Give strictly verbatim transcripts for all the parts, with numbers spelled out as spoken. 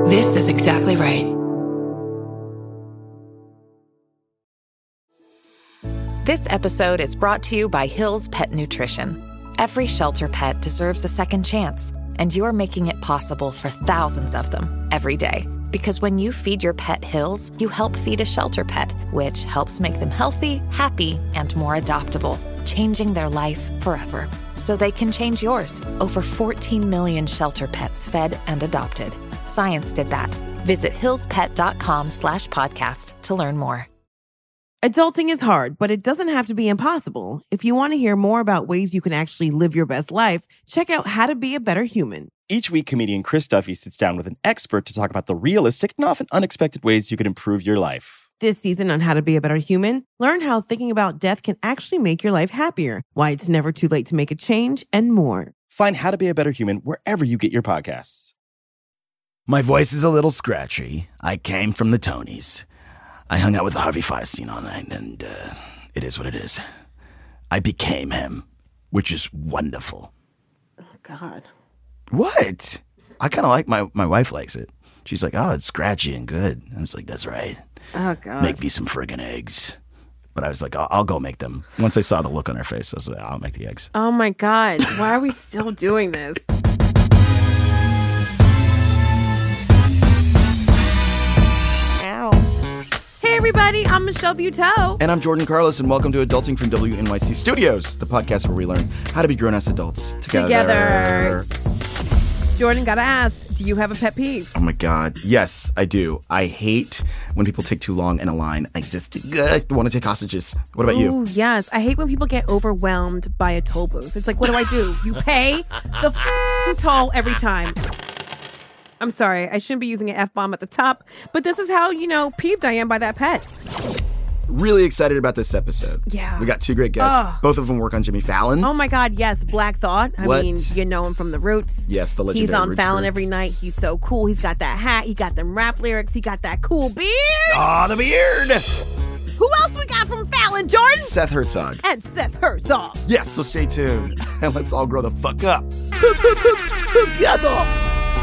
This is exactly right. This episode is brought to you by Hill's Pet Nutrition. Every shelter pet deserves a second chance, and you're making it possible for thousands of them every day. Because when you feed your pet Hill's, you help feed a shelter pet, which helps make them healthy, happy, and more adoptable, changing their life forever. So they can change yours. Over fourteen million shelter pets fed and adopted. Science did that. Visit hillspet.com slash podcast to learn more. Adulting is hard, but it doesn't have to be impossible. If you want to hear more about ways you can actually live your best life, check out How to Be a Better Human. Each week, comedian Chris Duffy sits down with an expert to talk about the realistic and often unexpected ways you can improve your life. This season on How to Be a Better Human, learn how thinking about death can actually make your life happier, why it's never too late to make a change, and more. Find How to Be a Better Human wherever you get your podcasts. My voice is a little scratchy. I came from the Tonys. I hung out with Harvey Fierstein all night, and uh, it is what it is. I became him, which is wonderful. Oh, God. What? I kind of like my my wife likes it. She's like, oh, it's scratchy and good. I was like, that's right. Oh, God. Make me some friggin' eggs. But I was like, I'll, I'll go make them. Once I saw the look on her face, I was like, I'll make the eggs. Oh, my God. Why are we still doing this? Hey, everybody, I'm Michelle Buteau. And I'm Jordan Carlos, and welcome to Adulting from W N Y C Studios, the podcast where we learn how to be grown-ass adults together. Together. Jordan, gotta ask, do you have a pet peeve? Oh my God. Yes, I do. I hate when people take too long in a line. I just uh, want to take hostages. What about you? Oh, yes. I hate when people get overwhelmed by a toll booth. It's like, what do I do? You pay the f***ing toll every time. I'm sorry, I shouldn't be using an F-bomb at the top, but this is how, you know, peeved I am by that pet. Really excited about this episode. Yeah. We got two great guests. Ugh. Both of them work on Jimmy Fallon. Oh my God, yes, Black Thought. I What? mean, you know him from The Roots. Yes, the legendary He's on Roots Fallon group. every night. He's so cool. He's got that hat. He got them rap lyrics. He got that cool beard. Aw, the beard! Who else we got from Fallon, Jordan? Seth Herzog. And Seth Herzog. Yes, so stay tuned. And let's all grow the fuck up. Together!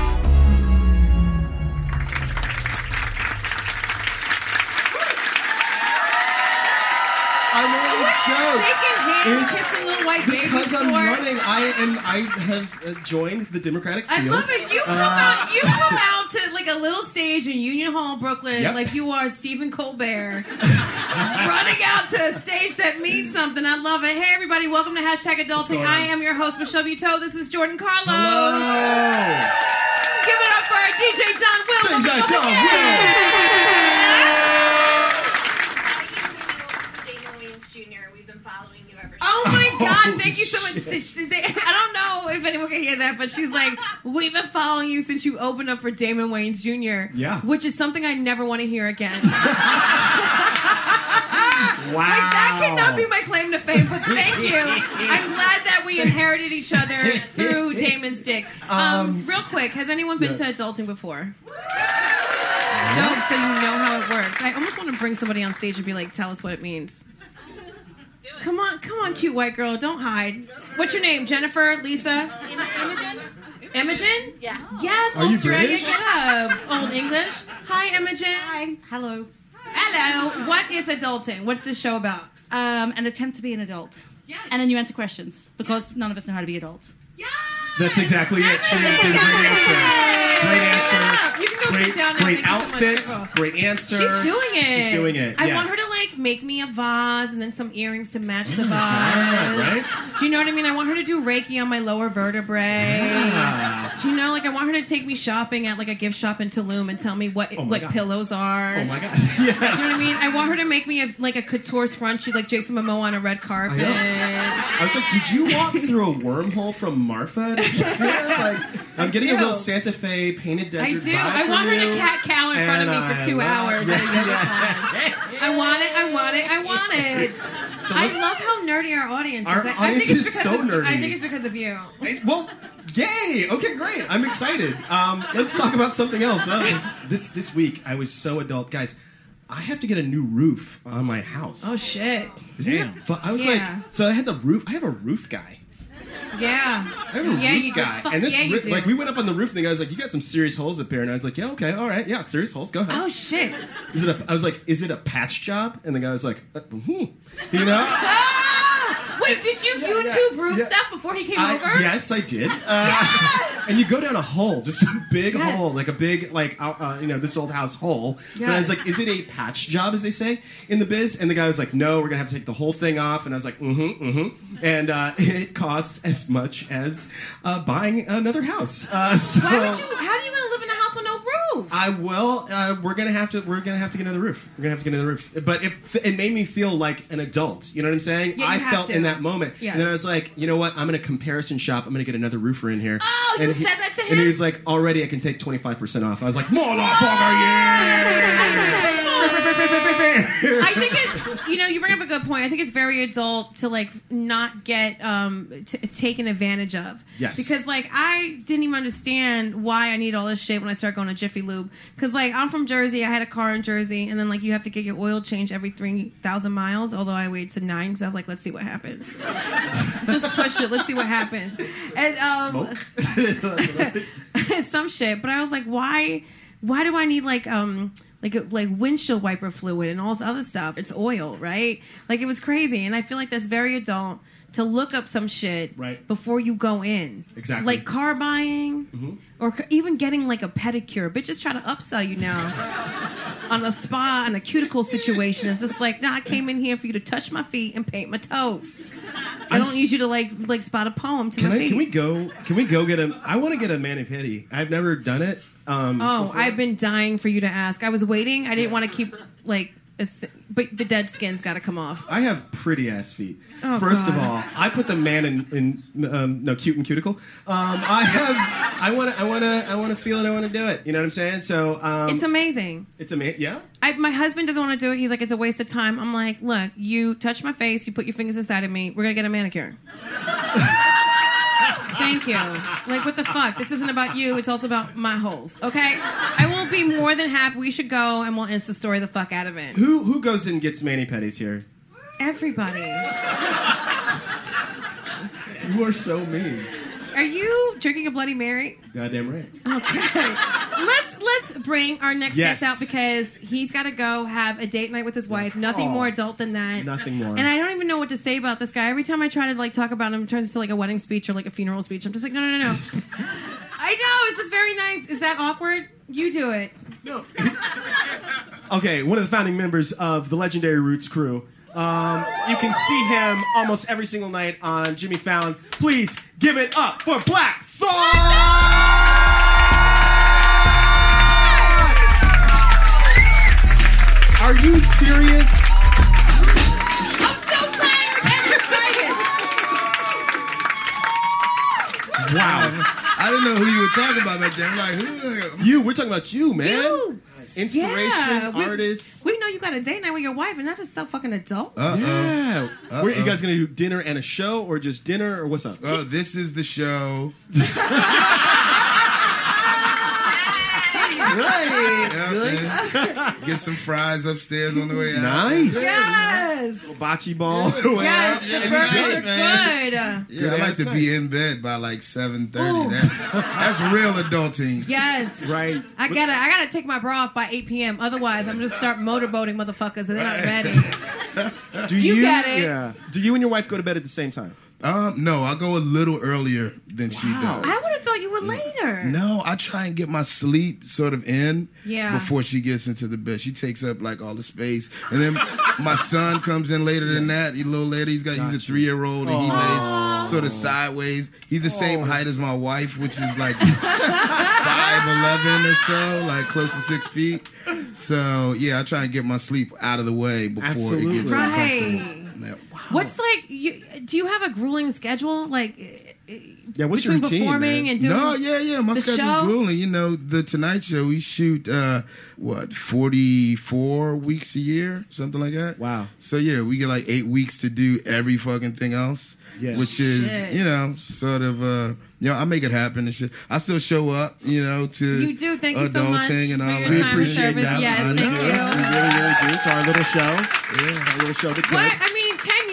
I'm only jokes. Shaking hands, It's kissing little white babies. Because I'm for- running, I am. I have uh, joined the Democratic I field. love it. You come Uh, out. You come out to like a little stage in Union Hall, Brooklyn, Yep. like you are Stephen Colbert, running out to a stage that means something. I love it. Hey, everybody, welcome to Hashtag Adulting. going I on? am your host, Michelle Buteau. This is Jordan Carlos. Hello. Give it up for our D J Don Will. D J Welcome Don again. Will. Damon Wayans Junior We've been following you ever since. Oh my God! Thank you so much. They- they- I don't know if anyone can hear that, but she's like, "We've been following you since you opened up for Damon Wayans Junior" Yeah. which is something I never want to hear again. Wow. Like, that cannot be my claim to fame, but thank you. I'm glad that we inherited each other through Damon's dick. Um, Um, real quick, has anyone been yeah. to adulting before? No, so you know how it works. I almost want to bring somebody on stage and be like, tell us what it means. Come on, come on, cute white girl. Don't hide. What's your name? Jennifer? Lisa? Imogen? Imogen? Yeah. Yes, Are old you Australia, British? get up. Old English. Hi, Imogen. Hi. Hello. Hello. What is adulting? What's this show about? Um, an attempt to be an adult. Yes. And then you answer questions because none of us know how to be adults. Yes! That's exactly it. She did a great answer. Great answer. You can go Great, sit down now. great Thank you so much, outfit. April. Great answer. She's doing it. She's doing it. I yes. want her to like make me a vase and then some earrings to match the vase. God, right? Do you know what I mean? I want her to do Reiki on my lower vertebrae. Yeah. Do you know? Like I want her to take me shopping at like a gift shop in Tulum and tell me what Oh my like God. pillows are. Oh my God. Yes. You know what I mean? I want her to make me a, like a couture scrunchie like Jason Momoa on a red carpet. I was like, did you walk through a wormhole from Marfa? To get here? Like, I'm getting a do. real Santa Fe painted I desert do. vibe I want from her you. to cat cow in front of me And for two I love- hours at a yoga class. I want it. I want it. I want it. So I let's- love how nerdy our audience Our is. I, audience I think it's is because so of, nerdy. I think it's because of you. Hey, well, yay! Okay, great. I'm excited. Um, let's talk about something else. Uh, this this week, I was so adult, guys. I have to get a new roof on my house. Oh shit! Isn't that fu- I was Yeah. like, so I had the roof. I have a roof guy. Yeah. I have a yeah, roof you guy, do. Fuck and this yeah, you ri- do. like we went up on the roof, and the guy was like, "You got some serious holes up here," and I was like, "Yeah, okay, all right, yeah, serious holes, go ahead." Oh shit. Is it? A, I was like, "Is it a patch job?" And the guy was like, uh, hmm. "You know." Ah! Wait, did you YouTube roof yeah. stuff before he came I, over? yes, I did. Uh, Yes! And you go down a hole, just a big Yes. hole, like a big, like uh, uh, you know, this old house hole. But I was Yes. like, "Is it a patch job, as they say in the biz?" And the guy was like, "No, we're gonna have to take the whole thing off." And I was like, "Mm-hmm, mm-hmm." And uh, it costs as much as uh, buying another house. Uh, so Why would you? How are you gonna live in a house with no roof? I will. Uh, we're gonna have to. We're gonna have to get another roof. We're gonna have to get another roof. But it, it made me feel like an adult. You know what I'm saying? Yeah, you I have felt to. in that moment, Yes. and then I was like, you know what? I'm gonna comparison shop. I'm gonna get another roofer in here. Oh, you and he- said that to him? And he was like, already I can take twenty-five percent off. I was like, motherfucker, yeah. I think it's, you know, you bring up a good point. I think it's very adult to like not get um t- taken advantage of. Yes. Because like I didn't even understand why I need all this shit when I started going to Jiffy Lube. Because like I'm from Jersey, I had a car in Jersey, and then like you have to get your oil changed every three thousand miles. Although I waited to nine because I was like, let's see what happens. Just push it. Let's see what happens. And um, some shit. But I was like, why? Why do I need like um like like windshield wiper fluid and all this other stuff? It's oil, right? Like it was crazy, and I feel like that's very adult to look up some shit Right. before you go in. Exactly. Like car buying, or c- even getting like a pedicure. Bitches try to upsell you now on a spa and a cuticle situation. It's just like, nah, I came in here for you to touch my feet and paint my toes. I don't need you to like like spot a poem to Can my I? feet. Can we go? Can we go get a? I want to get a mani pedi. I've never done it. Um, Oh, before. I've been dying for you to ask. I was waiting. I didn't want to keep like, a s- but the dead skin's got to come off. I have pretty ass feet. Oh, First of God. all, I put the man in, in um, no cute and cuticle. Um, I have. I want to. I want to. I want to feel it. I want to do it. You know what I'm saying? So um, It's amazing. It's amazing. Yeah. I, my husband doesn't want to do it. He's like, it's a waste of time. I'm like, look, you touch my face, you put your fingers inside of me. We're gonna get a manicure. Thank you. Like, what the fuck? This isn't about you. It's also about my holes. Okay? I will be more than happy. We should go and we'll Insta story the fuck out of it. Who who goes and gets mani pedis here? Everybody. You are so mean. Are you drinking a Bloody Mary? Goddamn right. Okay. let's let's bring our next Yes. guest out because he's got to go have a date night with his wife. Nothing Aw. more adult than that. Nothing more. And I don't even know what to say about this guy. Every time I try to like talk about him, it turns into like a wedding speech or like a funeral speech. I'm just like, no, no, no, no. I know. This is very nice. Is that awkward? You do it. Okay, one of the founding members of the legendary Roots crew. Um, you can see him almost every single night on Jimmy Fallon. Please give it up for Black Thought! Are you serious? I'm so tired and excited. Wow. I didn't know who you were talking about back then. I'm like, who? You, we're talking about you, man. You. Inspiration, Yeah, we- artist. We know you got a date night with your wife, and that is so fucking adult. Uh-oh. Yeah. Uh-oh. Where, you guys gonna do dinner and a show, or just dinner, or what's up? Oh, this is the show. Right. Yeah, man. Get some fries upstairs on the way out. Nice. Yes. Bocce ball. Yes, the Yeah, burgers you are did, man. good. Yeah, Good I like ass to night. be in bed by like seven thirty. Ooh. That's that's real adulting. Yes. Right. I gotta I gotta take my bra off by eight p.m. Otherwise, I'm gonna start motorboating motherfuckers and they're not ready. Do You get it. Yeah. Do you and your wife go to bed at the same time? Um, no, I go a little earlier than she does. I would have thought you were later. No, I try and get my sleep sort of in Yeah. before she gets into the bed. She takes up like all the space, and then my son comes in later than that. He's a little later. He's got he's a three year old, and he lays sort of sideways. He's the same height as my wife, which is like five eleven or so, like close to six feet. So yeah, I try and get my sleep out of the way before Absolutely. it gets Right. uncomfortable. Yeah. What's like? You, do you have a grueling schedule? Like Yeah, what's your between routine, performing man? and doing? No, yeah, yeah. My the schedule's show? grueling. You know, the Tonight Show, we shoot, uh, what, forty-four weeks a year? Something like that. Wow. So, yeah, we get like eight weeks to do every fucking thing else. Yeah. Which is, Shit. you know, sort of, uh, you know, I make it happen and shit. I still show up, you know, to You do. Thank you so much adulting and for all your that. time and appreciate service. that. Yes, I thank know. We you. really, really do. It's our little show. Yeah, our little show. The What? club. I mean, ten years ago,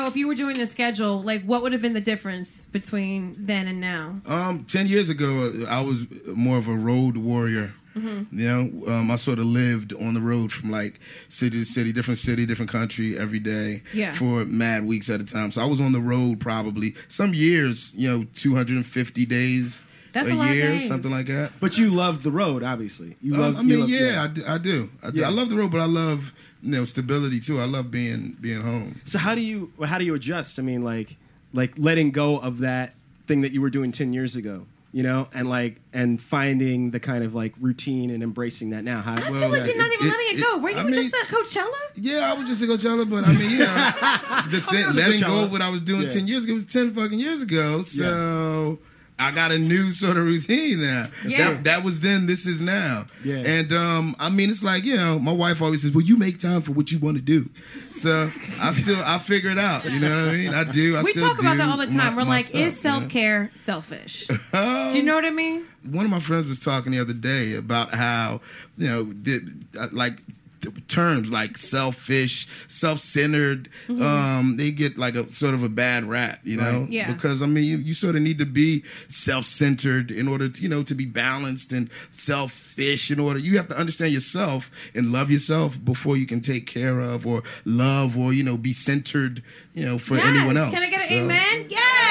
ago, if you were doing the schedule, like what would have been the difference between then and now? Um, ten years ago, I was more of a road warrior. Mm-hmm. You know, um, I sort of lived on the road from like city to city, different city, different country every day yeah. for mad weeks at a time. So I was on the road probably some years, you know, two hundred fifty days. That's a, a lot year, of days. something like that. But you love the road, obviously. You um, love. I mean, you love, yeah, I do. I, do. I, do. Yeah. I love the road, but I love you know stability too. I love being being home. So how do you how do you adjust? I mean, like like letting go of that thing that you were doing ten years ago, you know, and like and finding the kind of like routine and embracing that now. How, I well, feel like you're not it- even it- letting it, it- go. Were you I were mean- just at Coachella? Yeah, I was just a Coachella, but I mean, you know, the thing, was a letting go Coachella. of what I was doing Yeah. ten years ago was ten fucking years ago. So I got a new sort of routine now. Yeah. That, that was then, this is now. Yeah. And um, I mean, it's like, you know, my wife always says, well, you make time for what you want to do. So I still, I figure it out. You know what I mean? I do. I We still talk about do that all the time. my- We're my like, stuff, is you self know? care selfish? Do you know what I mean? One of my friends was talking the other day about how, you know, the, uh, like the terms like selfish, self-centered, Mm-hmm. um, they get like a sort of a bad rap, you know? Right. Yeah. Because, I mean, you, you sort of need to be self-centered in order to, you know, to be balanced and selfish in order. You have to understand yourself and love yourself before you can take care of or love or, you know, be centered, you know, for Yes. anyone else. Can I get an So, amen?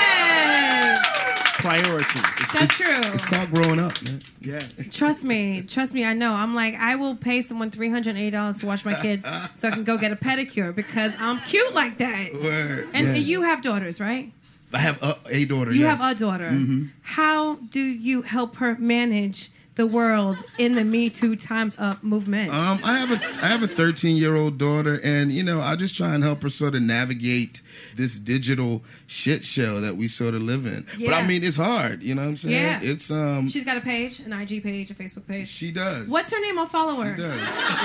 Yes. priorities? That's true. It's called growing up, man. Yeah. Trust me, trust me, I know. I'm like, I will pay someone three hundred eighty dollars to watch my kids so I can go get a pedicure because I'm cute like that. Word. And Yeah. you have daughters, right? I have a, a daughter, You yes. have a daughter. How do you help her manage the world in the Me Too Time's Up movement? Um, I have a I have a thirteen year old daughter, and you know I just try and help her sort of navigate this digital shit show that we sort of live in. But Yeah. I mean, it's hard. You know what I'm saying? Yeah. It's um. She's got a page, an I G page, a Facebook page. She does. What's her name? I'll follow her. She does.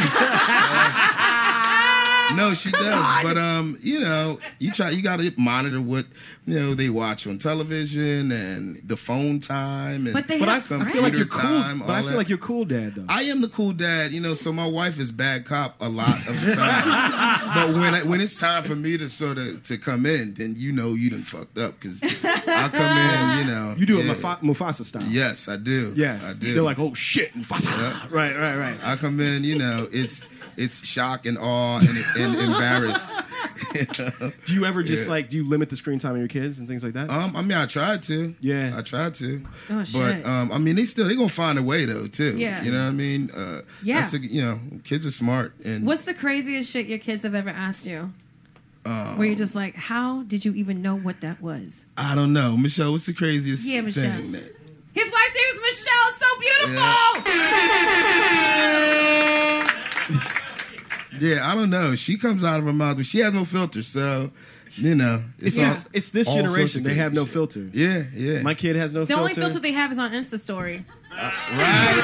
No, she does. But um, you know, you try. You got to monitor what you know they watch on television and the phone time and But they But I, have I feel like you're computer cool. time. But I all feel that. like you're cool, Dad. Though. I am the cool dad, you know. So my wife is bad cop a lot of the time. But when I, when it's time for me to sort of to come in, then you know you done fucked up because I come in, you know. You do it yeah. Mufa- Mufasa style. Yes, I do. Yeah. I do. They're like, oh shit, Mufasa. Yeah. Right, right, right. I come in, you know, it's it's shock and awe and, and embarrass. Do you ever just Yeah. like do you limit the screen time of your kids and things like that? Um, I mean, I tried to. Yeah. I tried to. Oh, But shit. um, I mean, they still they gonna find a way though too. Yeah. You know what I mean? Uh, Yeah. That's the, you know, kids are smart and What's the craziest shit your kids have ever asked you? Where you're just like, how did you even know what that was? I don't know, Michelle. What's the craziest Yeah, Michelle. thing? That, His wife's name is Michelle. So beautiful. Yeah, I don't know. She comes out of her mouth, but she has no filter, so you know. It's all- this, it's this all sorts generation. of They crazy have no shit. filter. Yeah, yeah. My kid has no The filter. only filter they have is on Insta Story. right?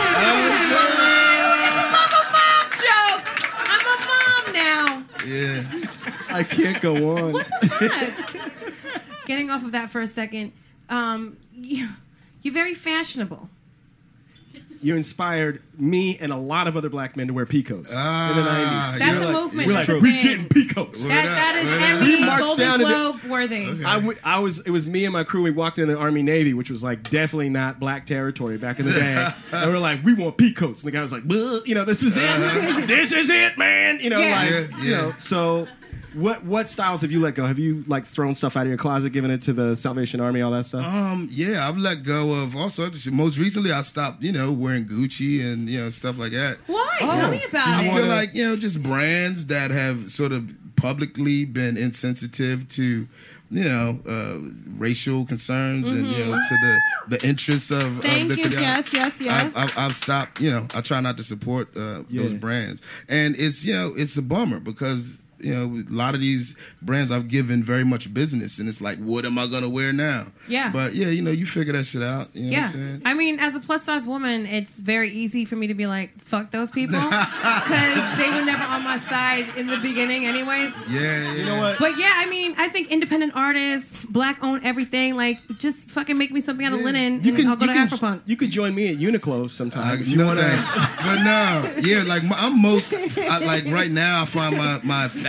Joke. I'm a mom now. Oh, yeah. I can't go on. What the fuck? Getting off of that for a second, um, you, you're very fashionable. You inspired me and a lot of other black men to wear peacoats Ah, in the nineties. That's You're a like- movement. We're That's like, a we thing. getting peacoats. Word That, up, that is word up. Emmy, We marched Golden down to the- Globe worthy. Okay. I, w- I was. It was me and my crew. We walked in the Army Navy, which was like definitely not black territory back in the day. And we were like, we want peacoats, and the guy was like, "Buh," you know, this is it. This is it, man. You know, Yeah. like, Yeah, you yeah. know. So, what what styles have you let go? Have you like thrown stuff out of your closet, given it to the Salvation Army, all that stuff? Um, yeah, I've let go of all sorts of shit. Most recently, I stopped, you know, wearing Gucci and you know stuff like that. Why? Tell me about I it. feel like you know, just brands that have sort of publicly been insensitive to, you know, uh, racial concerns and you know to the the interests of, Mm-hmm. Thank of the you. Yes, yes, yes. I've, I've, I've stopped. You know, I try not to support uh, Yeah. those brands, and it's you know it's a bummer because. You know, a lot of these brands I've given very much business, and it's like, what am I gonna wear now? Yeah. But yeah, you know, you figure that shit out. You know Yeah, what I'm saying? I mean, as a plus size woman, it's very easy for me to be like, "Fuck those people," because they were never on my side in the beginning, anyways. Yeah, yeah. You know what? But yeah, I mean, I think independent artists, black own everything. Like, just fucking make me something out of Yeah. linen, You and can, I'll go you to can, Afropunk. You could join me at Uniqlo sometime I, if you no want thanks. to. But no, yeah, like my, I'm most I, like right now. I find my my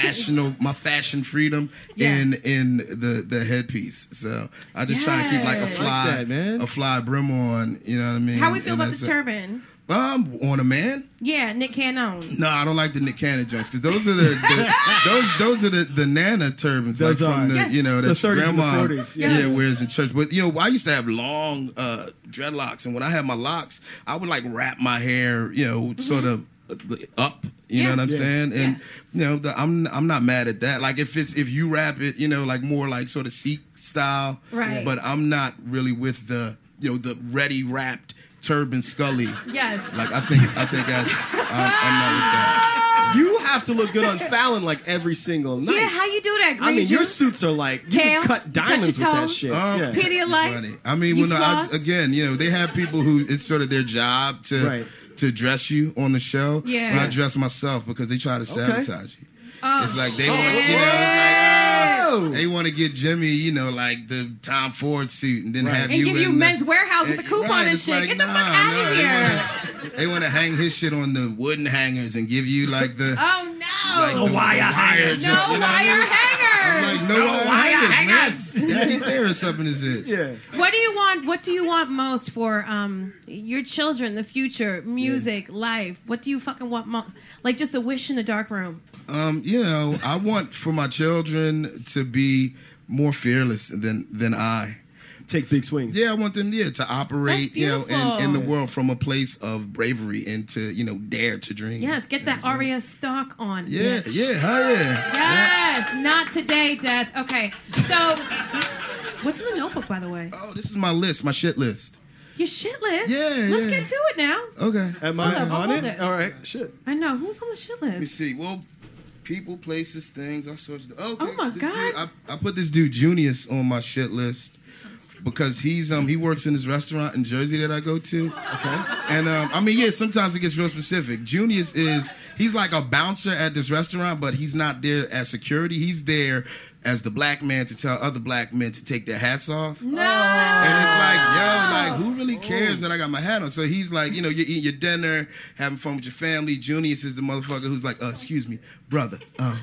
fashionable, my fashion freedom Yeah. in in the the headpiece. So I just try to keep like a Yes. fly, Like that, man. a fly brim on. You know what I mean? How we feel And about that's the it. turban? Um, on a man? Yeah, Nick Cannon. No, I don't like the Nick Cannon joints because those are the, the those those are the, the Nana turbans, Those like from are. the Yes. you know The that your thirties and the grandma forties, yeah. yeah. wears in church. But you know, I used to have long uh, dreadlocks, and when I had my locks, I would like wrap my hair, you know, sort of up. You Yeah. know what I'm Yeah. saying? And you know, the, I'm I'm not mad at that. Like if it's if you wrap it, you know, like more like sort of Sikh style, Right. But I'm not really with the you know the ready wrapped turban Scully. Yes. Like I think I think that's I'm, I'm not with that. You have to look good on Fallon like every single night. Yeah, how you do that? I Green mean, your juice? suits are like you Kale, can cut touch diamonds your with that toes. shit. Um, yeah. Pedialyte. Funny. I mean, You when I, floss? again, you know, they have people who it's sort of their job to Right. to dress you on the show. Yeah. But I dress myself because they try to sabotage you. Oh, It's like they shit. want, you know, it's like Oh. oh, they want to get Jimmy, you know, like the Tom Ford suit, and then Right. have And you give you in Men's the, Warehouse with the coupon right, and it's shit. like, Get the nah, fuck out nah, of they here. wanna- They want to hang his shit on the wooden hangers and give you like the Oh no. like the wire hangers. no you know what I wire mean? hangers. I'm like no, wire hangers, man. Daddy Bear up in his bitch. Yeah. What do you want? What do you want most for um your children, the future, music, life? What do you fucking want most? Like just a wish in a dark room. Um, you know, I want for my children to be more fearless than than I. Take big swings. Yeah, I want them yeah to operate That's you know beautiful. in, in the world from a place of bravery and to you know dare to dream. Yes, get that Aria stock on. Yeah, bitch. yeah, hell yeah. Yes, not today, Death. Okay, so what's in the notebook, by the way? Oh, this is my list, my shit list. Your shit list. Yeah, Let's yeah. get to it now. Okay. Am Hold I up, I'll on hold it? this. All right. Shit. I know who's on the shit Let me list. see. Well, people, places, things, all sorts of. Okay. Oh, my this God. Dude, I, I put this dude Junius on my shit list because he's um he works in this restaurant in Jersey that I go to. Okay. And um, I mean, yeah, sometimes it gets real specific. Junius is he's like a bouncer at this restaurant, but he's not there as security. He's there as the black man to tell other black men to take their hats off. No. And it's like, yo, like, who really cares that I got my hat on? So he's like, you know, you're eating your dinner, having fun with your family. Junius is the motherfucker who's like, uh, excuse me, brother. Uh.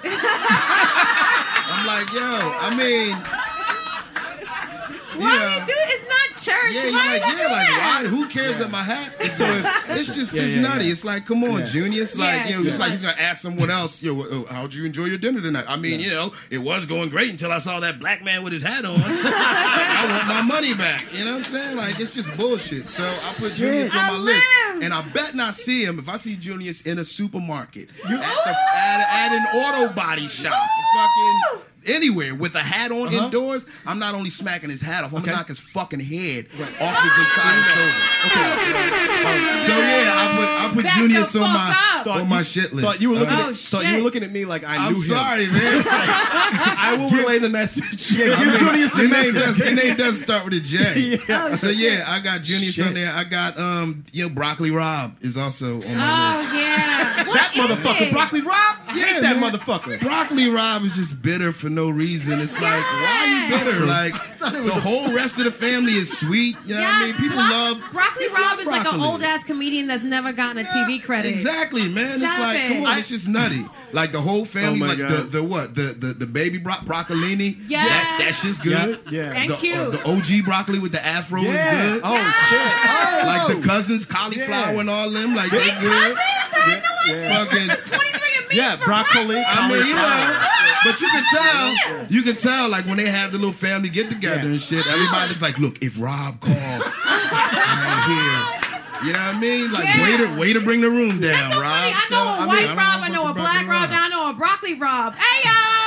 I'm like, yo, I mean, Why yeah. you do it? It's not church. Yeah, you're Why like, you yeah, do like, that? why? Who cares that my hat? It's, so it's just, Yeah, it's yeah, nutty. yeah. It's like, come on, Yeah. Junius. Like, Yeah, you know, it's it's like too he's gonna ask someone else, yo, uh, how'd you enjoy your dinner tonight? I mean, you know, it was going great until I saw that black man with his hat on. I want my money back. You know what I'm saying? Like, it's just bullshit. So I put Junius on I my list, live. and I bet not see him if I see Junius in a supermarket, at, the, at, at an auto body shop, fucking. Anywhere with a hat on Uh-huh. indoors, I'm not only smacking his hat off, I'm Okay. gonna knock his fucking head off his entire shoulder. Okay. So yeah, I put I put Back Junius the on fuck my up. on my shit list. Thought you were looking. Uh, Oh, at, thought you were shit. looking at me like I knew I'm him. sorry, man. I will relay the message. Yeah, I give mean, Junius the your name does message. your name does start with a J. Yeah. So yeah, I got Junius Shit. on there. I got um you know Broccoli Rob is also on my Oh list. yeah. What That is motherfucker, it? Broccoli Rob. I Yeah, hate that man. motherfucker. Broccoli Rob is just bitter for no reason. It's like, why are you bitter? Like, the whole rest of the family is sweet. You know what I mean? People Bro- love. Broccoli people Rob love is like an broccoli. old ass comedian that's never gotten a T V credit. Exactly, man. It's Stop like, it. come on, it's just nutty. Like the whole family, Oh my like God. the the what, the the, the baby bro- broccolini. Yes. that, that shit's good. Yeah, yeah. Thank the, you. uh, the O G broccoli with the afro Yeah. is good. Oh shit. Oh. Like the cousins, cauliflower Yeah. and all them, like they Big good. cousins? I had no idea. Fucking. That's twenty-three and me Yeah, for broccoli. breakfast. I mean, you know, cauliflower. but you can tell, you can tell, like when they have the little family get together Yeah. and shit. Everybody's like, "Look, if Rob called, I'm here." You know what I mean? Like, Yeah. way to way to bring the room down, That's so Rob. funny. I So, know a mean, white don't Rob, I fuck know a with black Broccoli Rob, now I know a broccoli Rob. Hey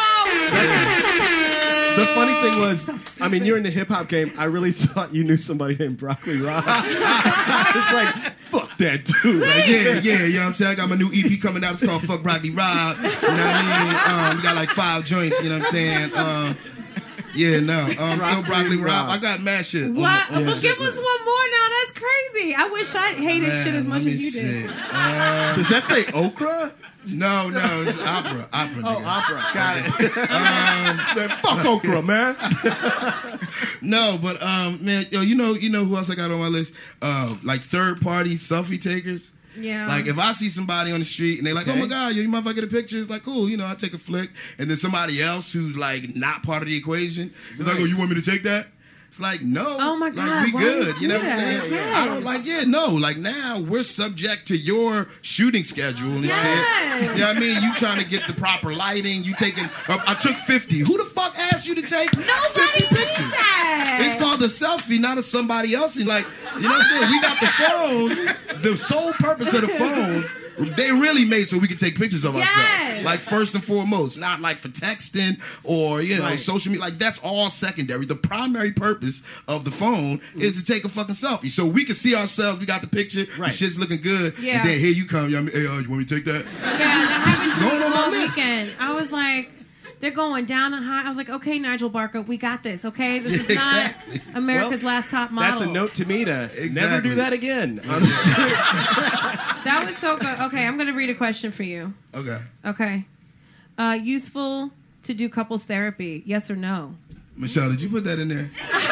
yo! The funny thing was, I mean, you're in the hip hop game. I really thought you knew somebody named Broccoli Rob. It's like, fuck that dude. Like, yeah, yeah, you know what I'm saying? I got my new E P coming out. It's called Fuck Broccoli Rob. You know what I mean? Um, we got like five joints, you know what I'm saying? Um, yeah, no. Um, so Broccoli Rob. I got mad shit. on What? my- on my Well, give shit us list. one more now. That's crazy. I wish I hated Man, shit as much let me as you see. did. Uh, Does that say okra? no, no, it's opera. Opera. Oh, nigga. opera. Got it. Man, fuck okra, man. No, but um, man, yo, you know, you know who else I got on my list? Uh, like third party selfie takers. Yeah. Like if I see somebody on the street and they're like, Okay. "Oh my god, you motherfucker get a picture," it's like, cool, you know, I take a flick, and then somebody else who's like not part of the equation is like, "Oh, you want me to take that?" It's like, no. Oh my like, God, we why good. would You know you what I'm do saying? that? Yes. I don't like, yeah, no. Like now we're subject to your shooting schedule and Yes. shit. You know what I mean? You trying to get the proper lighting. You taking, uh, I took fifty. Who the fuck asked you to take fifty pictures? that. It's called a selfie, not a somebody else. And like, you know what I'm saying? We got the phones. The sole purpose of the phones, they really made so we could take pictures of Yes. ourselves. Like first and foremost, not like for texting or, you know, Right. social media. Like that's all secondary. The primary purpose of the phone is to take a fucking selfie. So we can see ourselves. We got the picture. Right. The shit's looking good. Yeah. And then here you come. You know, hey, uh, you want me to take that? Yeah, that happened to Going me on all my list. weekend. I was like, they're going down and high. I was like, okay, Nigel Barker, we got this, okay? This is Exactly. not America's Well, Last Top Model. That's a note to me to never Exactly. do that again. On the street. That was so good. Okay, I'm going to read a question for you. Okay. Okay. Uh, useful to do couples therapy, yes or no? Michelle, did you put that in there?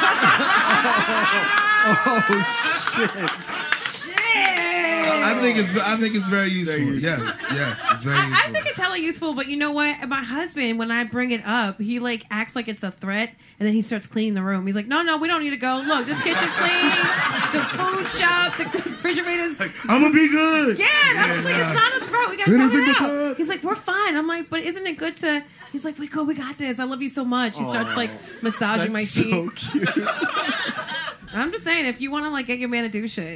I think it's I think it's very useful. Yes, yes, it's very I, useful. I think it's hella useful, but you know what? My husband, when I bring it up, he like acts like it's a threat, and then he starts cleaning the room. He's like, "No, no, we don't need to go. Look, this kitchen clean, the food shop, the refrigerator's." I'm gonna be good. Yeah, and I was like, nah. "It's not a threat. We gotta Anything talk but it out." that. He's like, "We're fine." I'm like, "But isn't it good to?" He's like, "We go. We got this. I love you so much." He starts like massaging my That's feet. so cute. I'm just saying, if you want to like get your man to do shit,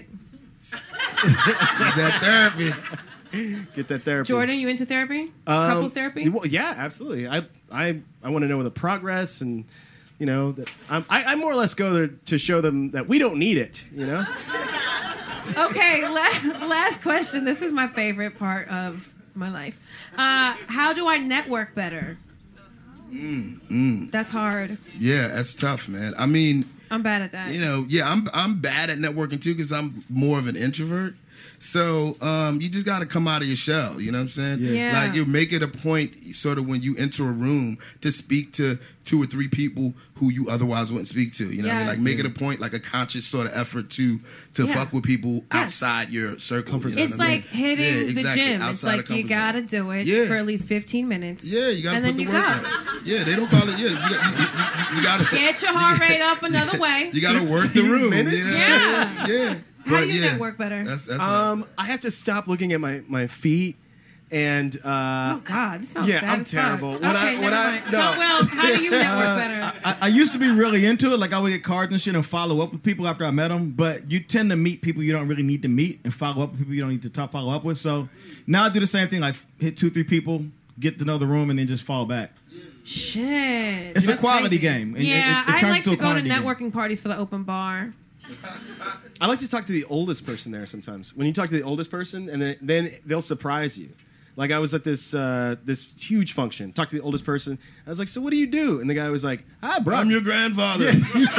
That therapy. Get that therapy. Jordan, you into therapy? Um, Couples therapy? Well, yeah, absolutely. I I I want to know the progress, and you know that um, I I more or less go there to show them that we don't need it. You know. Okay, la- last question. This is my favorite part of my life. Uh, how do I network better? Mm, mm. That's hard. Yeah, that's tough, man. I mean, I'm bad at that. you know, yeah, I'm I'm bad at networking too because I'm more of an introvert. So um, you just got to come out of your shell. You know what I'm saying? Yeah. Yeah. Like you make it a point, sort of when you enter a room, to speak to two or three people who you otherwise wouldn't speak to. You know, what I mean? Yes. Like make it a point, like a conscious sort of effort to to Yeah. fuck with people Yes. outside your circle. You know It's what I mean? like hitting Yeah, the exactly. gym. It's Outside like of you comfort gotta zone. do it Yeah. for at least fifteen minutes. Yeah, you got to And put then the you work go. in. Yeah, they don't call it. Yeah, you, got- you, you, you got to Get your heart rate up another way. You got to work the room. minutes? You know? Yeah. yeah. How But do you yeah, network better? That's that's. Um, I have to stop looking at my my feet, and uh, Oh God, this sounds yeah, sad I'm as fuck. terrible. When okay, I when never I mind. no. So, well, how do you network better? I, I used to be really into it. Like I would get cards and shit and follow up with people after I met them. But you tend to meet people you don't really need to meet and follow up with people you don't need to talk, follow up with. So now I do the same thing. Like hit two, three people, get to know the room, and then just fall back. Shit, It's a that's quality crazy. game. It- Yeah, it- it I turns like to to a go to quantity game. networking parties for the open bar. I like to talk to the oldest person there sometimes. When you talk to the oldest person, and then, then they'll surprise you. Like I was at this uh, this huge function, talked to the oldest person. I was like, "So what do you do?" And the guy was like, "Ah, bro, I'm your grandfather.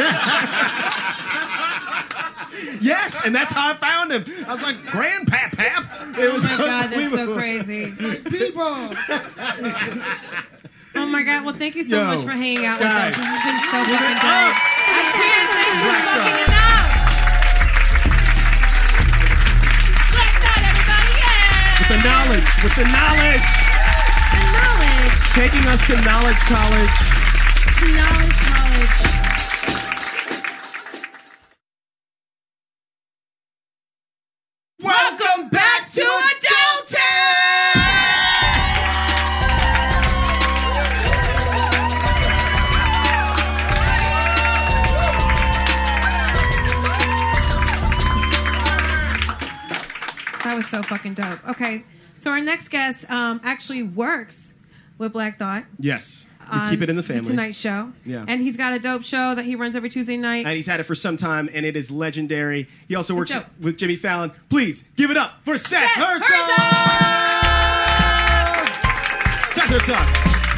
yes." And that's how I found him. I was like, "Grandpap, pap." It Oh was my God, that's so unbelievable. crazy. People. Oh my God, well, thank you so Yo, much for hanging out guys, with us. This has been so fucking it dope. up. I can't thank you for Wrapped fucking up. enough. Black Dot, everybody, yeah! With the knowledge, with the knowledge, The knowledge. taking us to Knowledge College. Knowledge college. Welcome back to Adulting! That was so fucking dope. Okay, so our next guest um, actually works with Black Thought. Yes, we on keep it in the family. Tonight Show. Yeah. And he's got a dope show that he runs every Tuesday night. And he's had it for some time, and it is legendary. He also works dope. with Jimmy Fallon. Please give it up for Seth, Seth Herzog! Seth Herzog.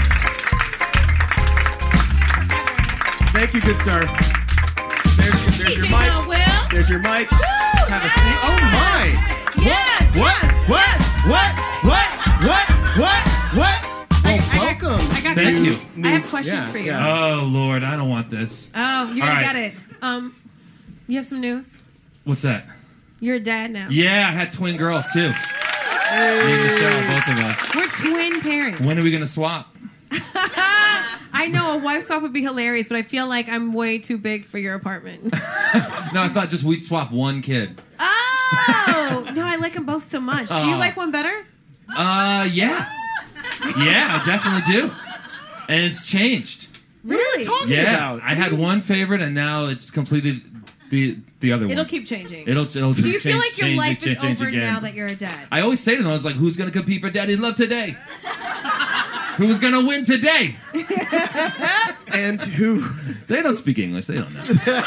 Thank you, good sir. There's, there's your D J mic. Now Will. There's your mic. Have a seat. Oh my! Yeah. What? What? What? What? What? What? What? I, Oh, I welcome. Got, I got Thank questions. you. I have questions Yeah, for you. yeah. Oh Lord, I don't want this. Oh, you're All gonna right. get it. Um, you have some news. What's that? You're a dad now. Yeah, I had twin girls too. Me and Michelle, both of us. We're twin parents. When are we gonna swap? I know a wife swap would be hilarious, but I feel like I'm way too big for your apartment. No, I thought just we'd swap one kid. Oh no, I like them both so much. Do you Oh. like one better? Uh, yeah, yeah, I definitely do. And it's changed. Really? Yeah, I had one favorite, and now it's completely the the other one. It'll keep changing. It'll it'll Do you change, feel like your change, life change, is change over again. now that you're a dad? I always say to them, I was like, "Who's gonna compete for Daddy's Love today? Who's gonna win today?" And who? They don't speak English. They don't know.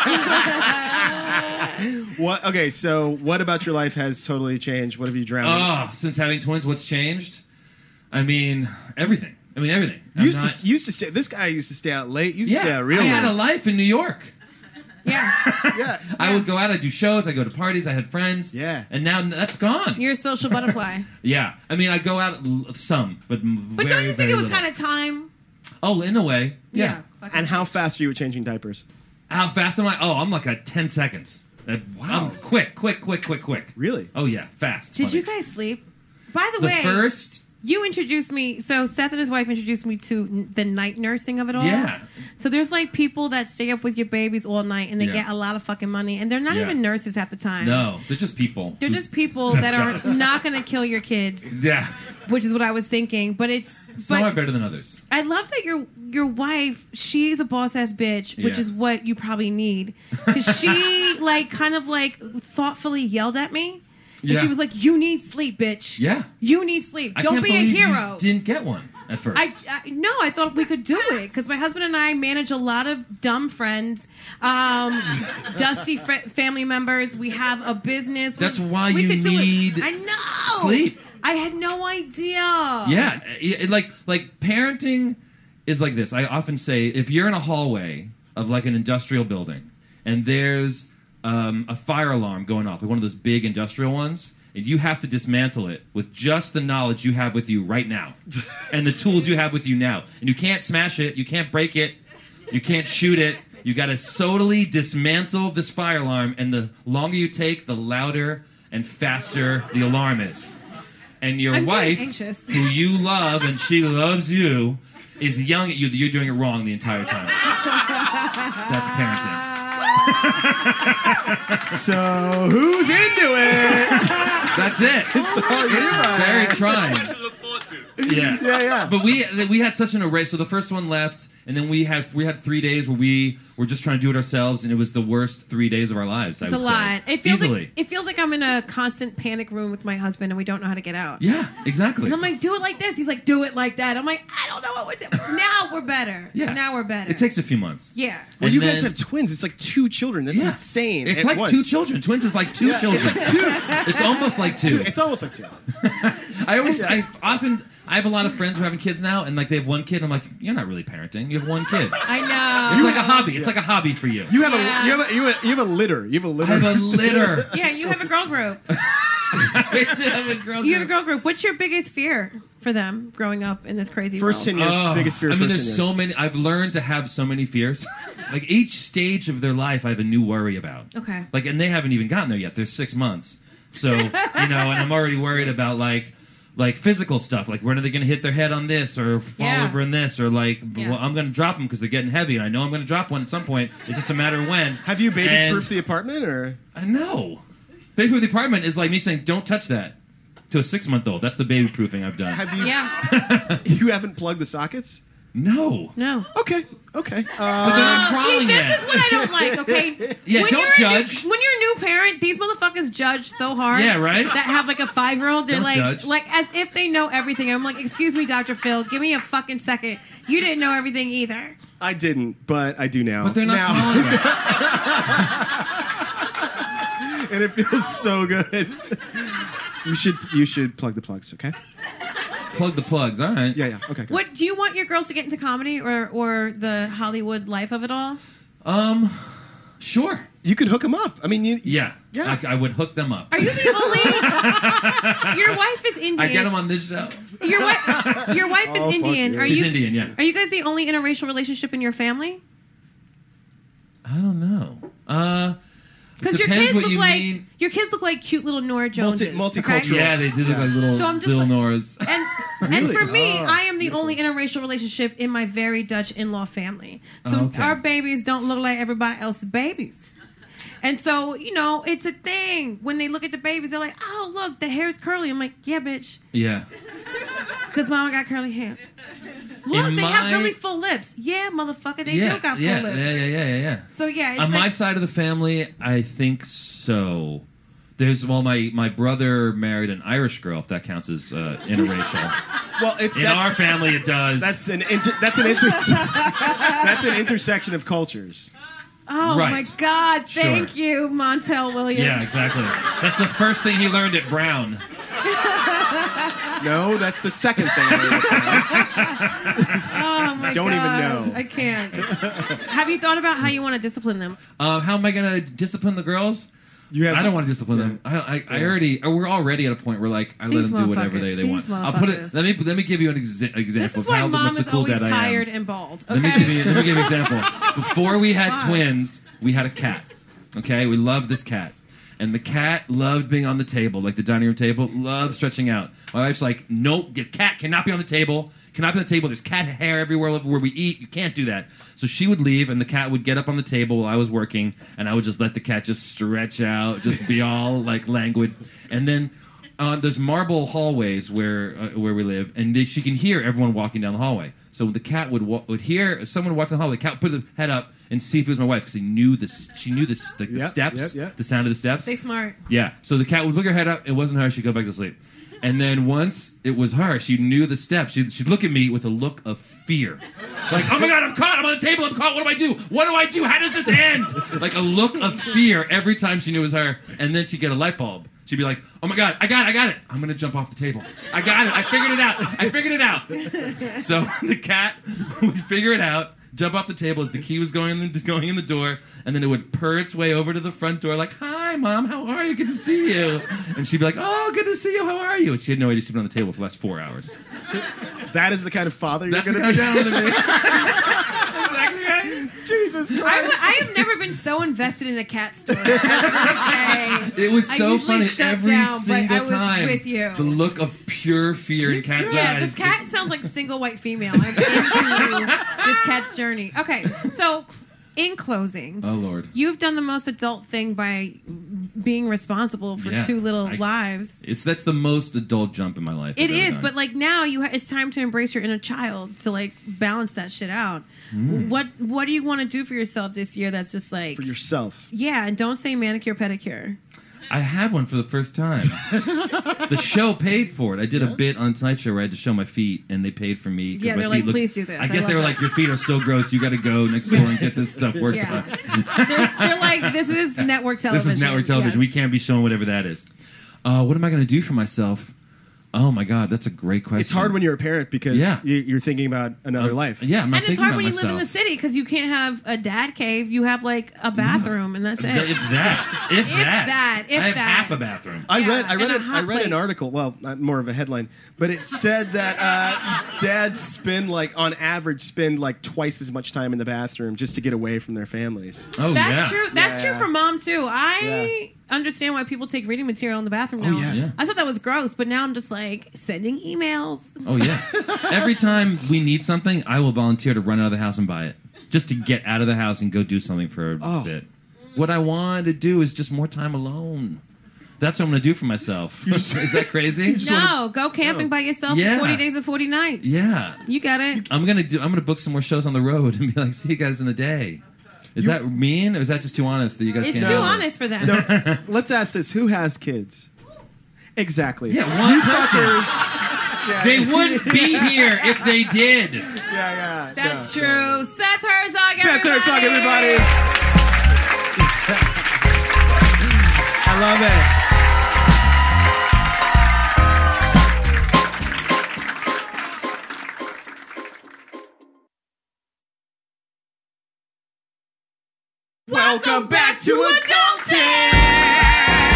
What? Okay, so what about your life has totally changed? What have you drowned? Oh, since having twins, what's changed? I mean, everything. I mean, everything. You I'm used not- to used to stay. This guy used to stay out late. Used yeah, to stay out real I late. had a life in New York. Yeah. yeah. I would go out. I do shows. I go to parties. I had friends. Yeah. And now that's gone. You're a social butterfly. Yeah. I mean, I go out l- some, but m- But very, don't you think very it was little. kind of time? Oh, in a way. Yeah. And how fast are you at changing diapers? How fast am I? Oh, I'm like at ten seconds. Uh, Wow. I'm quick, quick, quick, quick, quick. Really? Oh yeah, fast. Did Funny. you guys sleep? By the, The way, first. you introduced me. So Seth and his wife introduced me to n- the night nursing of it all. Yeah. So there's like people that stay up with your babies all night and they Yeah. get a lot of fucking money, and they're not Yeah. even nurses half the time. No, they're just people. They're who- just people that are not going to kill your kids, Yeah. which is what I was thinking. But it's Some but are better than others. I love that your your wife, she's a boss ass bitch, which Yeah. is what you probably need, because she like kind of like thoughtfully yelled at me. And Yeah. she was like, "You need sleep, bitch. Yeah. You need sleep. I Don't can't be a believe hero." You didn't get one at first. I, I no, I thought we could do it because my husband and I manage a lot of dumb friends, um, dusty fr- family members. We have a business. That's we, why we you could do it. need I know. sleep. I had no idea. Yeah, it- it- like like parenting is like this. I often say if you're in a hallway of like an industrial building and there's um, a fire alarm going off, like one of those big industrial ones, and you have to dismantle it with just the knowledge you have with you right now and the tools you have with you now, and you can't smash it, you can't break it, you can't shoot it. You got to totally dismantle this fire alarm, and the longer you take, the louder and faster the alarm is. And your I'm getting wife, anxious. who you love and she loves you, is yelling at you that you're doing it wrong the entire time. That's parenting. So who's into it? That's it. It's all you, It's very trying. Yeah, Yeah, yeah. But we we had such an array. So the first one left, and then we had we had three days where we were just trying to do it ourselves, and it was the worst three days of our lives. I It's a would lot. say. It feels Easily. like it feels like I'm in a constant panic room with my husband, and we don't know how to get out. Yeah, exactly. And I'm like, do it like this. He's like, do it like that. I'm like, I don't know what we're doing. Now we're better. Yeah. Now we're better. It takes a few months. Yeah. Well, And you guys then- have twins. It's like two children. That's Yeah. insane. It's at like once. two children. Twins is like two Yeah, children. It's like two. It's almost like two. It's almost like two. I always, I often, I have a lot of friends who are having kids now, and like they have one kid. And I'm like, you're not really parenting. You have one kid. I know. It's like a hobby. It's like a hobby for you. You have Yeah. a you have a, you have a you have a litter. You have a litter. I have a litter. Yeah, you have a girl group. I do have a girl You have a group. girl group. What's your biggest fear for them growing up in this crazy First world? ten years, Oh, biggest fear. I mean, first there's ten years. so many. I've learned to have so many fears. Like each stage of their life, I have a new worry about. Okay. Like, and they haven't even gotten there yet. They're six months. So you know, and I'm already worried about like. Like physical stuff, like when are they going to hit their head on this or fall Yeah. over in this, or like Yeah. well, I'm going to drop them because they're getting heavy, and I know I'm going to drop one at some point. It's just a matter of when. Have you baby And- proofed the apartment or? I know. Baby proof the apartment is like me saying, "Don't touch that." To a six month old, that's the baby proofing I've done. Have you? Yeah. You haven't plugged the sockets? No. No. Okay. Okay. But they're not See, crawling this yet. is what I don't like, okay? Yeah, when don't you're a new- judge. when you're a new parent, these motherfuckers judge so hard. Yeah, right? That have like a five year old. They're Don't like, judge. like as if they know everything. I'm like, excuse me, Doctor Phil, give me a fucking second. You didn't know everything either. I didn't, but I do now. But they're not now. crawling yet. And it feels so good. You should you should plug the plugs, okay? Plug the plugs. All right. Yeah, yeah. Okay. Good. What do you want your girls to get into comedy or or the Hollywood life of it all? Um, sure. You could hook them up. I mean, you. Yeah. Yeah. I, I would hook them up. Are you the only? Your wife is Indian. I get them on this show. Your wife. Your wife is Oh, fuck Indian. you. Are She's you Indian, yeah. Are you guys the only interracial relationship in your family? I don't know. Uh, Because your Depends kids what look you like mean. your kids look like cute little Nora Joneses. Multi- okay? multicultural. Yeah, they do look like little, So I'm just little like- Noras. And and for me, I am the only interracial relationship in my very Dutch in-law family. So Oh, okay. our babies don't look like everybody else's babies. And so, you know, it's a thing. When they look at the babies, they're like, oh, look, the hair's curly. I'm like, yeah, bitch. Yeah. Because mama got curly hair. Look, In they my- have really full lips. Yeah, motherfucker, they yeah, do got yeah, full lips. yeah, yeah, yeah, yeah, yeah. So, yeah, it's On like... my side of the family, I think so. There's well, my my brother married an Irish girl, if that counts as uh, interracial. Well, it's In that's, our family, it does. That's an inter, that's an inter, that's an intersection of cultures. Oh, Right. my God. Thank Sure. you, Montel Williams. Yeah, exactly. That's the first thing he learned at Brown. No, that's the second thing. I Oh, my Don't God. even know. I can't. Have you thought about how you want to discipline them? Uh, how am I going to discipline the girls? You have, I don't want to discipline them. I, I, I already. We're already at a point where like I These let them do whatever motherfuckers. they, they These want. I'll put it. motherfuckers. Let me let me give you an exa- example This is of why how mom much a is cool always dad I am. tired and bald. Okay? Let me give you let me give you an example. Before we had Fuck. twins, we had a cat. Okay, we loved this cat. And the cat loved being on the table, like the dining room table, loved stretching out. My wife's like, nope, your cat cannot be on the table. Cannot be on the table. There's cat hair everywhere where we eat. You can't do that. So she would leave, and the cat would get up on the table while I was working, and I would just let the cat just stretch out, just be all like languid. And then uh, there's marble hallways where uh, where we live, and they, she can hear everyone walking down the hallway. So the cat would wa- would hear someone walk down the hallway. The cat would put the head up and see if it was my wife because he knew this. She knew this, like the Yep, steps, yep, yep. the sound of the steps. Stay smart. Yeah. So the cat would look her head up. It wasn't her. She'd go back to sleep. And then once it was her, she knew the steps. She'd, she'd look at me with a look of fear. Like, oh my God, I'm caught. I'm on the table. I'm caught. What do I do? What do I do? How does this end? Like a look of fear every time she knew it was her. And then she'd get a light bulb. She'd be like, oh my God, I got it. I got it. I'm going to jump off the table. I got it. I figured it out. I figured it out. So the cat would figure it out, jump off the table as the key was going in the, going in the door, and then it would purr its way over to the front door like, hi, Mom, how are you? Good to see you. And she'd be like, oh, good to see you. How are you? And she had no idea she'd been on the table for the last four hours. So that is the kind of father you're That's the going to kind be. of father exactly right. Jesus Christ. I, w- I have never been so invested in a cat story. I have to say. It was I so usually funny shut every down, but single I was time. with you. The look of pure fear in Cat's Yeah, eyes. this cat sounds like a single white female. I'm into this cat's journey. Okay, so in closing, Oh, Lord. you've done the most adult thing by being responsible for Yeah, two little I- lives. It's that's the most adult jump in my life. It I've ever is, done. but like now you ha- it's time to embrace your inner child to like balance that shit out. Mm. What what do you want to do for yourself this year that's just like For yourself. yeah, and don't say manicure pedicure. I had one for the first time. The show paid for it. I did a bit on Tonight Show where I had to show my feet, and they paid for me. 'cause Yeah, my they're feet like, look- "Please do this." I I guess love they were that. like, your feet are so gross, you got to go next door and get this stuff worked Yeah. on. They're, they're like, this is network television. This is network television. Yes. We can't be showing whatever that is. Uh, what am I going to do for myself? Oh my God, that's a great question. It's hard when you're a parent because Yeah. you- you're thinking about another Uh, life. Yeah, I'm not And it's thinking hard about when you myself. live in the city because you can't have a dad cave. You have like a bathroom, and that's it. If that, if, If that, that, if I have that. half a bathroom. I Yeah, read I read and a a, I hot read an plate. article, well, not more of a headline, but it said that uh, dads spend like on average spend like twice as much time in the bathroom just to get away from their families. Oh That's yeah. true. That's Yeah. true for mom too. I understand why people take reading material in the bathroom now. yeah. Yeah. I thought that was gross, but now I'm just like sending emails. Oh yeah. Every time we need something, I will volunteer to run out of the house and buy it, just to get out of the house and go do something for a Oh. bit. What I want to do is just more time alone. That's what I'm going to do for myself. Is that crazy? No, go camping by yourself Yeah. for forty days and forty nights. Yeah. You got it. I'm gonna do. I'm gonna book some more shows on the road and be like, see you guys in a day. Is that mean or is that just too honest that you guys It's can't? too handle it? honest for them. No, let's ask this: who has kids? Exactly. Yeah, one You person. fuckers. Yeah. They wouldn't be here if they did. Yeah, yeah. That's no. true. Seth Herzog, Seth everybody. Herzog, everybody. I love it. Welcome back to Adulting!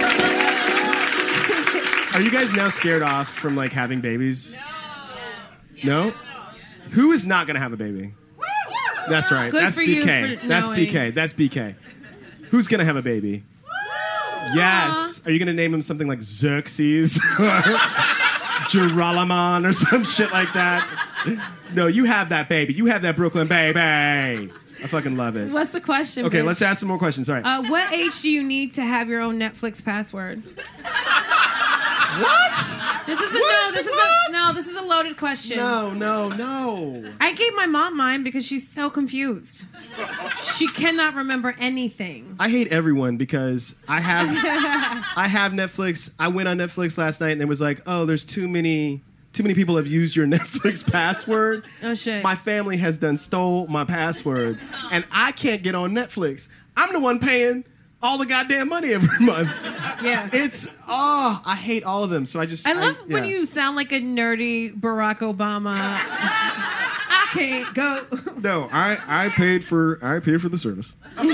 Are you guys now scared off from like having babies? No? Who is not going to have a baby? That's right. Good That's for B you K. for That's knowing. B K. That's B K. Who's going to have a baby? Yes. Are you going to name him something like Xerxes? Girolamo or some shit like that? No, you have that baby. You have that Brooklyn baby. I fucking love it. What's the question? Okay, bitch? let's ask some more questions. All right. Uh, what age do you need to have your own Netflix password? What? This is a What no. is- This is what? a no. This is a loaded question. No, no, no. I gave my mom mine because she's so confused. She cannot remember anything. I hate everyone because I have I have Netflix. I went on Netflix last night and it was like, oh, there's too many too many people have used your Netflix password. Oh shit. My family has done stole my password and I can't get on Netflix. I'm the one paying all the goddamn money every month. Yeah. It's oh, I hate all of them. So I just I love yeah. when you sound like a nerdy Barack Obama. I can't go. No, I, I paid for I paid for the service.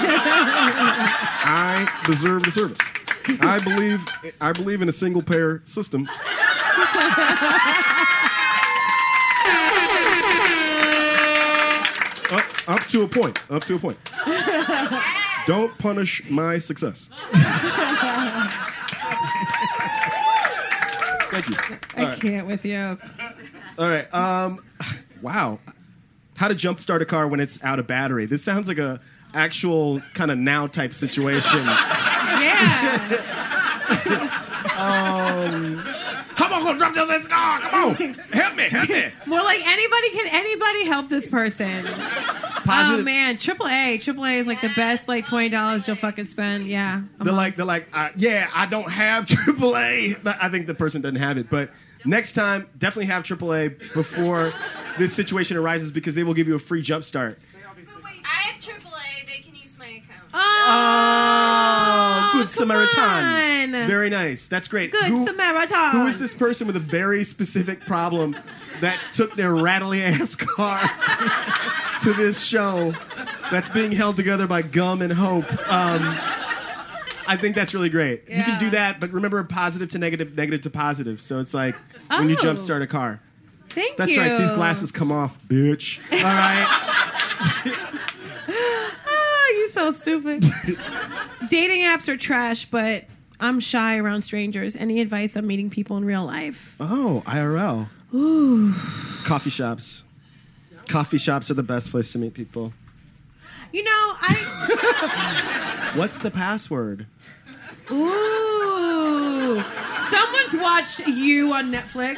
I deserve the service. I believe I believe in a single payer system. up, up to a point. Up to a point. Don't punish my success. Thank you. I can't with you. All right. Um, wow. How to jumpstart a car when it's out of battery. This sounds like a actual kind of now type situation. Yeah. um, come on, go jump this car. Come on. Help me. Help me. More like anybody can anybody help this person. Positive. Oh man, triple A, triple A is like the best like twenty dollars you'll fucking spend. Yeah, They're like, they're like, uh, yeah, I don't have triple A. I think the person doesn't have it, but next time, definitely have triple A before this situation arises because they will give you a free jump start. I have triple A. They can use my account. Oh, good come Samaritan. on. Very nice. That's great. Good who, Samaritan. Who is this person with a very specific problem that took their rattly ass car to this show that's being held together by gum and hope? Um, I think that's really great. You can do that, but remember positive to negative, negative to positive. So it's like when you Oh. jump start a car. Thank That's you. right. These glasses come off, bitch. All right. Ah, you so stupid. Dating apps are trash, but I'm shy around strangers. Any advice on meeting people in real life? Oh, I R L. Ooh. Coffee shops. Coffee shops are the best place to meet people. You know, I. What's the password? Ooh. Someone's watched you on Netflix.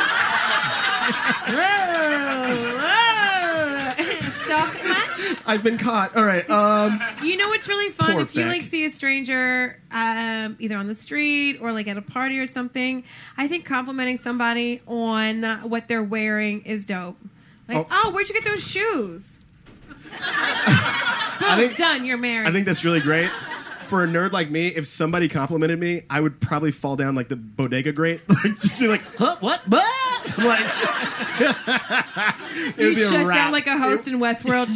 Whoa, whoa. Stalk match? I've been caught. All right. Um, You know what's really fun? Poor If you Beck. like see a stranger um, either on the street or like at a party or something, I think complimenting somebody on what they're wearing is dope. Like, Oh. oh, where'd you get those shoes? I think, Done, you're married. I think that's really great. For a nerd like me, if somebody complimented me, I would probably fall down like the bodega grate. Like, just be like, huh, what? What? I'm like, it you would be a shut wrap. down like a host in Westworld.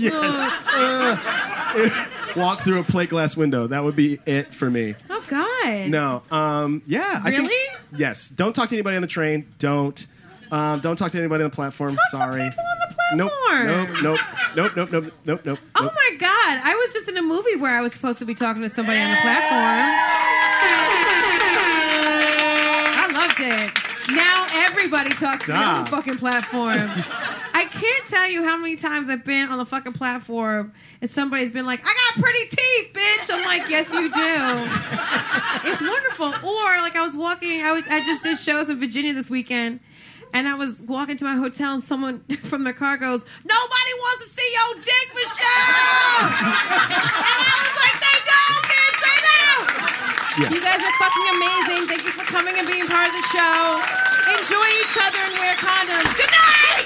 Walk through a plate glass window. That would be it for me. Oh, God. No. Um, yeah. I think- Really? yes. Don't talk to anybody on the train. Don't. Um, don't talk to anybody on the platform. Sorry. On the Nope. platform. Nope. Nope. Nope. Nope. Nope. Nope. Nope. Oh nope. my God. I was just in a movie where I was supposed to be talking to somebody on the platform. I loved it. Now everybody talks to me on the Stop. fucking platform. I can't tell you how many times I've been on the fucking platform and somebody's been like, I got pretty teeth, bitch. I'm like, yes, you do. It's wonderful. Or like I was walking, I, was, I just did shows in Virginia this weekend. And I was walking to my hotel, and someone from the car goes, "Nobody wants to see your dick, Michelle." And I was like, "They do, bitch, they do." Yes. You guys are fucking amazing. Thank you for coming and being part of the show. Enjoy each other and wear condoms. Good night.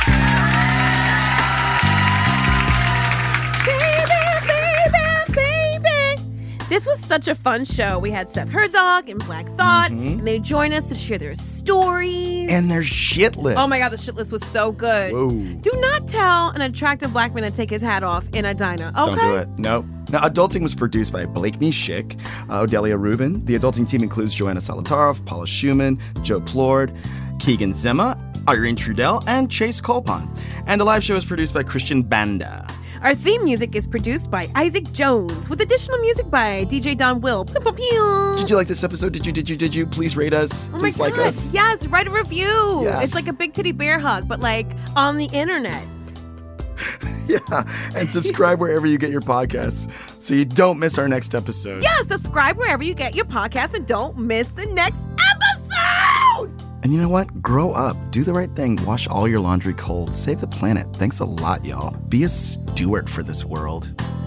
Baby, baby, baby. This was such a fun show. We had Seth Herzog and Black Thought, Mhm. and they joined us to share their stories. And their shit list. Oh my God, the shit list was so good. Whoa. Do not tell an attractive black man to take his hat off in a diner, okay? Don't do it. No. Now, Adulting was produced by Blakeney Schick, uh, Odelia Rubin. The Adulting team includes Joanna Salatarov, Paula Schumann, Joe Plord, Keegan Zema, Irene Trudell, and Chase Colpon. And the live show is produced by Christian Banda. Our theme music is produced by Isaac Jones, with additional music by D J Don Will. Pew, pew, pew. Did you like this episode? Did you, did you, did you? Please rate us. Oh Please my like God. us. Yes, write a review. Yes. It's like a big titty bear hug, but like on the internet. Yeah, and subscribe wherever you get your podcasts so you don't miss our next episode. Yeah, subscribe wherever you get your podcast and don't miss the next episode. And you know what? Grow up. Do the right thing. Wash all your laundry cold. Save the planet. Thanks a lot, y'all. Be a steward for this world.